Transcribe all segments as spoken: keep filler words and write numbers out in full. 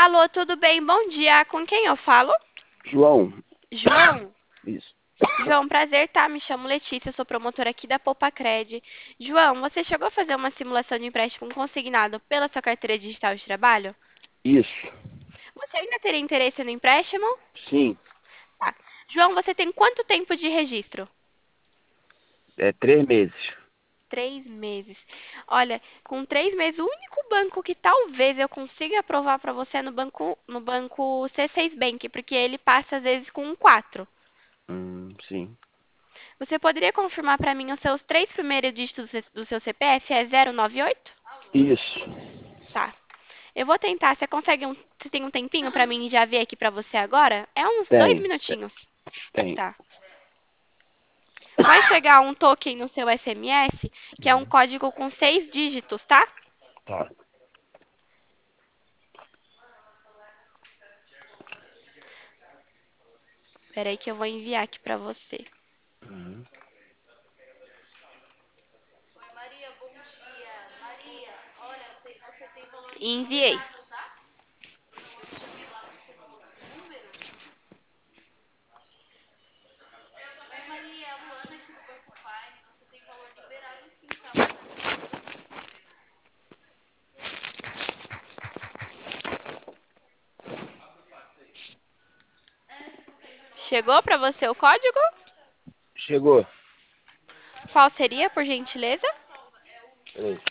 Alô, tudo bem? Bom dia. Com quem eu falo? João, João? isso. João, prazer, tá? Me chamo Letícia, sou promotora aqui da Poupa-Cred. João, você chegou a fazer uma simulação de empréstimo consignado pela sua carteira digital de trabalho? Isso. Você ainda teria interesse no empréstimo? Sim. Tá. João, você tem quanto tempo de registro? É três meses. Três meses. Olha, com três meses, o único banco que talvez eu consiga aprovar para você é no banco, no banco C seis Bank, porque ele passa às vezes com um quatro. Hum, sim. Você poderia confirmar para mim os seus três primeiros dígitos do seu C P F? É zero nove oito? Isso. Tá. Eu vou tentar. Você consegue um, você tem um tempinho para mim já ver aqui para você agora? É uns dois Tem. minutinhos. Tem. Tá. Vai chegar um token no seu S M S, que é um Uhum. código com seis dígitos, tá? Tá. Espera aí que eu vou enviar aqui para você. Uhum. Enviei. Chegou para você o código? Chegou. Qual seria, por gentileza? Peraí.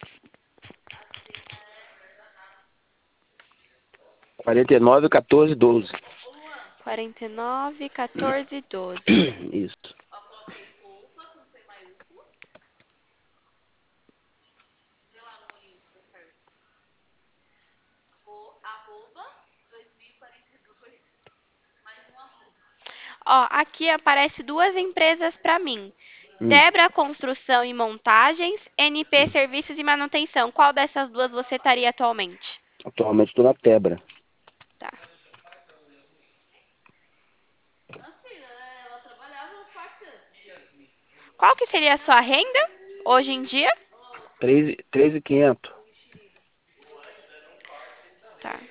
quarenta e nove, quatorze, doze. quarenta e nove, quatorze, doze. Isso. Ó, aqui aparece duas empresas para mim. Hum. Debra Construção e Montagens, N P Serviços e Manutenção. Qual dessas duas você estaria atualmente? Atualmente estou na Tebra. Tá. Qual que seria a sua renda hoje em dia? treze, treze mil e quinhentos. Tá.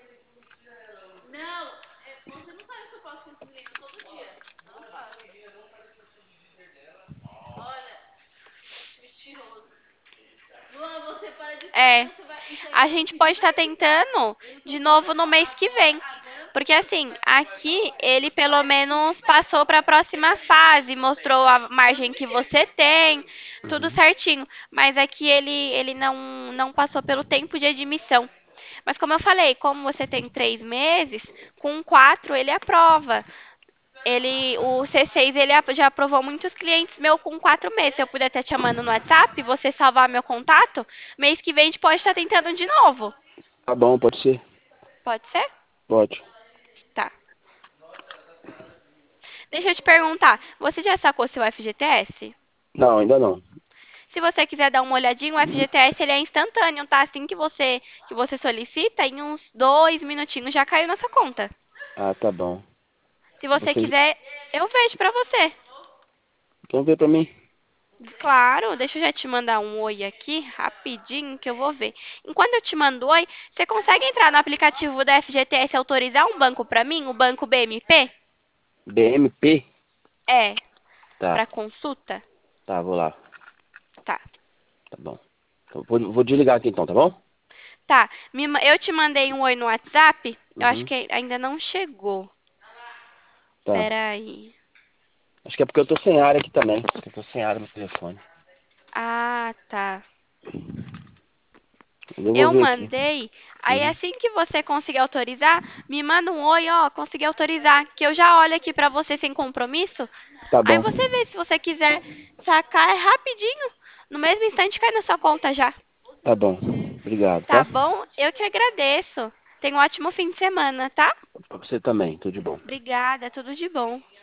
É, a gente pode estar tentando de novo no mês que vem. Porque assim, aqui ele pelo menos passou para a próxima fase, mostrou a margem que você tem, tudo Uhum. certinho. Mas aqui ele, ele não, não passou pelo tempo de admissão. Mas como eu falei, como você tem três meses, com quatro ele aprova. Ele, o C seis ele ap- já aprovou muitos clientes meus com quatro meses. Se eu puder estar te chamando no WhatsApp, você salvar meu contato, mês que vem a gente pode estar tentando de novo. Tá bom, pode ser? Pode ser? Pode. Tá. Deixa eu te perguntar, você já sacou seu F G T S? Não, ainda não. Se você quiser dar uma olhadinha, o F G T S ele é instantâneo, tá? Assim que você que você solicita, em uns dois minutinhos já caiu na sua conta. Ah, tá bom. Se você Você... quiser, eu vejo pra você. Então vê pra mim. Claro, deixa eu já te mandar um oi aqui, rapidinho, que eu vou ver. Enquanto eu te mando oi, você consegue entrar no aplicativo da F G T S e autorizar um banco pra mim, o banco B M P? B M P? É, Tá. pra consulta? Tá, vou lá. Tá. Tá bom. Então, vou, vou desligar aqui então, tá bom? Tá, me ma- eu te mandei um oi no WhatsApp, eu acho Uhum. que ainda não chegou. Tá. Pera aí. Acho que é porque eu tô sem área aqui também. Eu tô sem área no telefone. Ah, tá. Eu vou Eu ver aqui. mandei, aí Uhum. assim que você conseguir autorizar, me manda um oi, ó, consegui autorizar, que eu já olho aqui pra você sem compromisso. Tá Aí bom. você vê se você quiser sacar, é rapidinho, no mesmo instante cai na sua conta já. Tá bom. Obrigado, Tá tá? bom? Eu que agradeço. Tenha um ótimo fim de semana, tá? Pra você também. Tudo de bom. Obrigada, tudo de bom.